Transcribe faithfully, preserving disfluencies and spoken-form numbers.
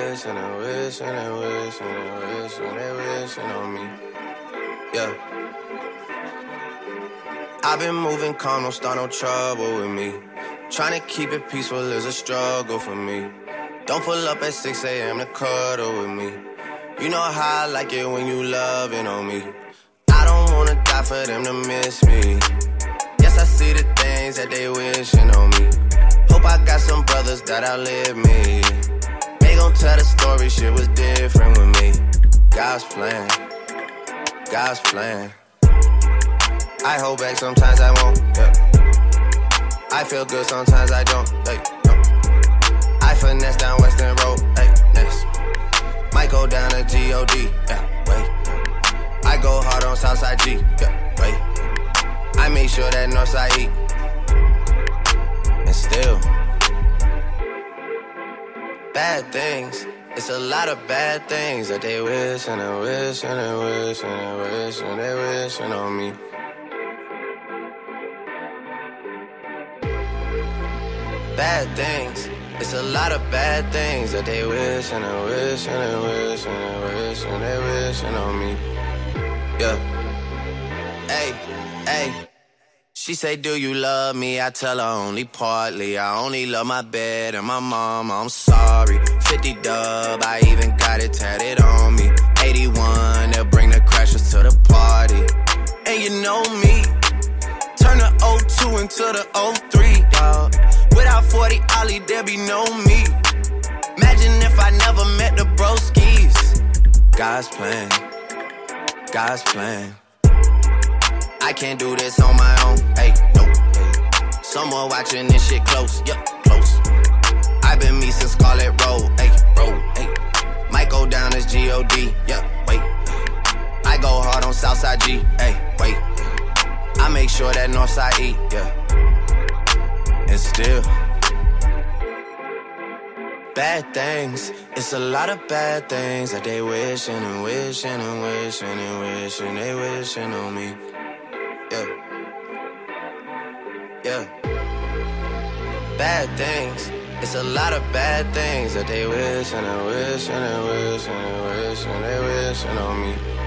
wish and they wish and they wish and they wish and they wishing on me. Yeah. I've been moving calm, don't start no trouble with me. Trying to keep it peaceful is a struggle for me. Don't pull up at six a.m. to cuddle with me. You know how I like it when you loving on me. I don't wanna die for them to miss me. Yes, I see the things that they wishing on me. Hope I got some brothers that outlive me. They gon' tell the story, shit was different with me. God's plan, God's plan. I hold back, sometimes I won't, yeah. I feel good, sometimes I don't, hey, no. I finesse down Western Road, hey, next. Might go down to G O D, yeah, wait. I go hard on Southside G, yeah, wait. I make sure that Northside eat. And still, bad things. It's a lot of bad things that they wish and they wish and they wish and they wish and they wishing on me. Bad things. It's a lot of bad things that they wish and they wish and they wish and they wish and they wishing on me. Yeah. Hey, hey. She say, do you love me? I tell her only partly. I only love my bed and my mama, I'm sorry. fifty dub, I even got it tatted on me. eighty-one, they'll bring the crashers to the party. And you know me, turn the oh two into the oh three, dawg. Without forty Ollie, there be no me. Imagine if I never met the broskies. God's plan, God's plan. I can't do this on my own, hey, no, hey. Someone watching this shit close, yup, close. I've been me since Scarlet Road, hey, road, hey. Might go down as G O D, yeah, wait. I go hard on Southside G, hey, wait. I make sure that Northside eat, yeah. And still, bad things. It's a lot of bad things that they wishing and wishing and wishing and wishing they wishing on me. Yeah, yeah. Bad things. It's a lot of bad things that they wish and they wish and they wish and they wish and they wishing on me.